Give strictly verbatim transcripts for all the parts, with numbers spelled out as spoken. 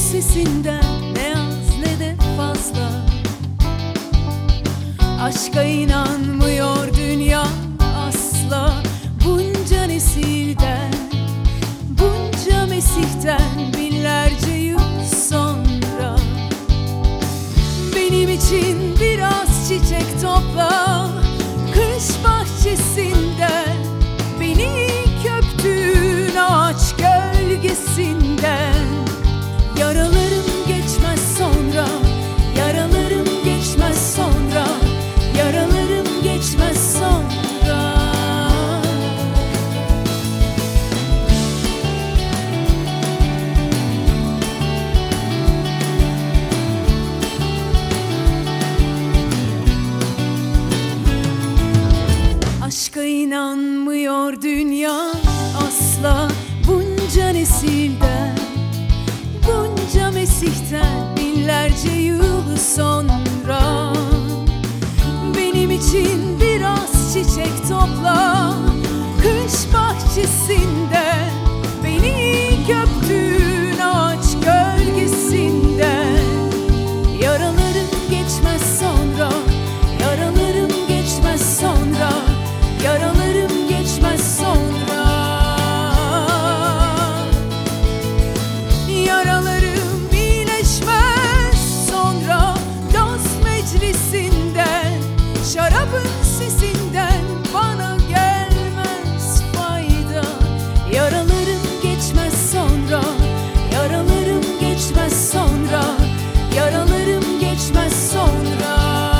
sesinden ne az ne de fazla. Aşka inanmıyor dünya asla. Bunca nesilden, bunca mesihten, binlerce yıl sonra benim için biraz çiçek topla. Kış bahçesinden, beni köktüğün ağaç gölgesinden. Yaralarım geçmez sonra, yaralarım geçmez sonra, yaralarım geçmez sonra. Aşka inanmıyor dünya asla. Bunca nesilden, bunca mesihten, binlerce yıl sonra benim için biraz çiçek topla. Kış bahçesinden, beni köktüğün ağaç gölgesinden. Yaralarım geçmez sonra, yaralarım geçmez sonra, yaralarım geçmez sonra. Yaralarım iyileşmez sonra, dost meclisinden, şarabın sesinden bana gelmez fayda. Yaralarım geçmez sonra, yaralarım geçmez sonra, yaralarım geçmez sonra.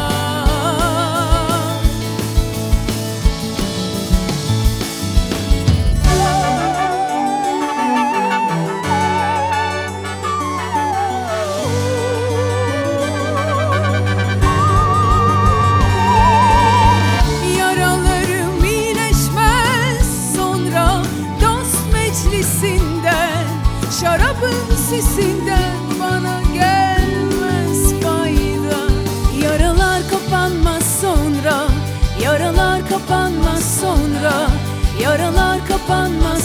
Şarabın sesinden bana gelmez fayda. Yaralar kapanmaz sonra, yaralar kapanmaz sonra, yaralar kapanmaz